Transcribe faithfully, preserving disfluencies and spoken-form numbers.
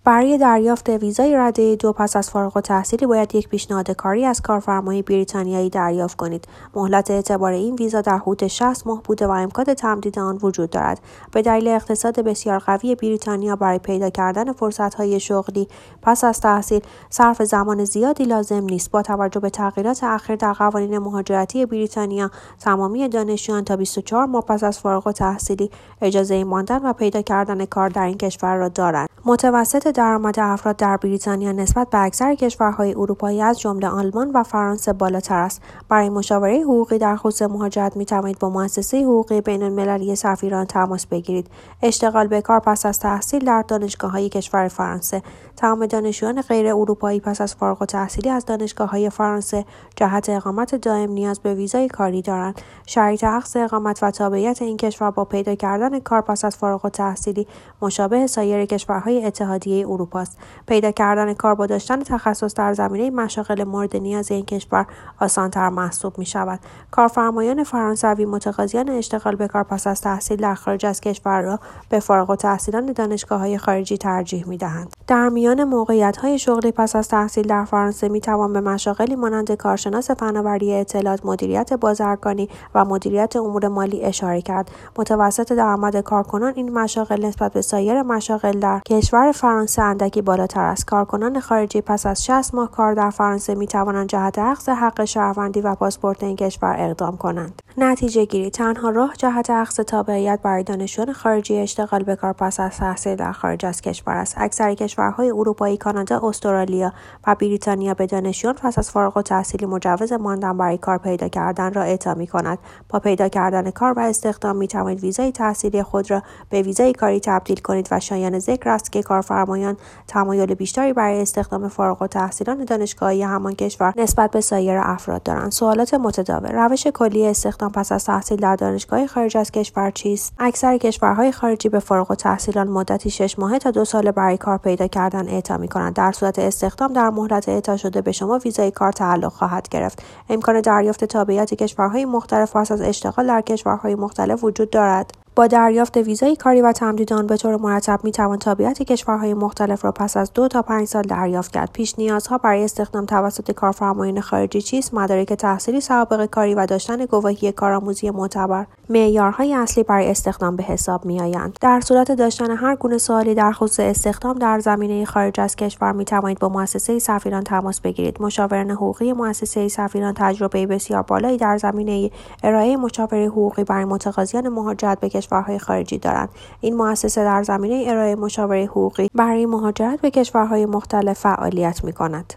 برای دریافت ویزای رده دو پس از فارغ التحصیلی باید یک پیشنهاد کاری از کارفرمای بریتانیایی دریافت کنید. مهلت اعتبار این ویزا در حدود شصت ماه بوده و امکان تمدید آن وجود دارد. به دلیل اقتصاد بسیار قوی بریتانیا برای پیدا کردن فرصت‌های شغلی پس از تحصیل صرف زمان زیادی لازم نیست. با توجه به تغییرات اخیر در قوانین مهاجرتی بریتانیا، تمامی دانشجویان تا بیست و چهار ماه پس از فارغ التحصیلی اجازه ماندن و پیدا کردن کار در این کشور را دارند. متوسط درآمد افراد در بریتانیا نسبت به اکثر کشورهای اروپایی از جمله آلمان و فرانسه بالاتر است. برای مشاوره حقوقی در خصوص مهاجرت می توانید با مؤسسه حقوقی بین‌المللی سفیران تماس بگیرید. اشتغال به کار پس از تحصیل در دانشگاه‌های کشور فرانسه. تمام دانشجویان غیر اروپایی پس از فارغ التحصیلی از دانشگاه‌های فرانسه جهت اقامت دائم نیاز به ویزای کاری دارند. شرایط اخذ اقامت و تابعیت این کشور با پیدا کردن کار پس از فارغ التحصیلی مشابه سایر کشورهای اتحادیه اروپا است. پیدا کردن کار با داشتن تخصص در زمینه مشاغل مورد نیاز این کشور آسان‌تر محسوب می‌شود. کارفرمایان فرانسوی متقاضیان اشتغال به کار پس از تحصیل در خارج از کشور را به فارغ التحصیلان دانشگاه‌های خارجی ترجیح می‌دهند. در میان موقعیت‌های شغلی پس از تحصیل در فرانسه می‌توان به مشاغلی مانند کارشناس فناوری اطلاعات، مدیریت بازرگانی و مدیریت امور مالی اشاره کرد. متوسط درآمد کارکنان این مشاغل نسبت به سایر مشاغل در کشور فرانسه اندکی بالاتر است. کارکنان خارجی پس از شصت ماه کار در فرانسه می‌توانند جهت اخذ حق شهروندی و پاسپورت این کشور اقدام کنند. نتیجه گیری: تنها راه جهت اخذ تابعیت برای دانشجویان خارجی اشتغال به کار پس از تحصیل در خارج از کشور است. اکثر کشورهای اروپایی، کانادا، استرالیا و بریتانیا به دانشجویان پس از فارغ التحصیلی مجوز ماندن برای کار پیدا کردن را اعطا می‌کند. با پیدا کردن کار و استخدام می‌توانید ویزای تحصیلی خود را به ویزای کاری تبدیل کنید و شایان ذکر است که کارفرمایان تمایل بیشتری برای استخدام فارغ التحصیلان دانشگاهی همان کشور نسبت به سایر افراد دارند. سوالات متداول: روش کلی استخدام پس از تحصیل در دانشگاه خارج از کشور چیست؟ اکثر کشورهای خارجی به فارغ التحصیلان مدتی شش ماهه تا دو ساله برای کار پیدا کردن اعطا می‌کنند. در صورت استخدام در مهلت اعطا شده به شما ویزای کار تعلق خواهد گرفت. امکان دریافت تابعیت کشورهای مختلف پس از اشتغال در کشورهای مختلف وجود دارد. با دریافت ویزای کاری و تمدید آن به طور مرتب میتوان تابعیت کشورهای مختلف را پس از دو تا پنج سال دریافت کرد. پیش نیازها برای استخدام توسط کارفرمایان خارجی چیست؟ مدارک تحصیلی، سوابق کاری و داشتن گواهی کارآموزی معتبر معیارهای اصلی برای استخدام به حساب میآیند. در صورت داشتن هر گونه سوالی در خصوص استخدام در زمینه خارج از کشور میتوانید با مؤسسه سفیران تماس بگیرید. مشاوران حقوقی مؤسسه سفیران تجربه بسیار بالایی در زمینه ارائه مشاوره حقوقی برای متقاضیان مهاجرت به کشورهای خارجی دارند. این مؤسسه در زمینه ارائه مشاوره حقوقی برای مهاجرت به کشورهای مختلف فعالیت می‌کند.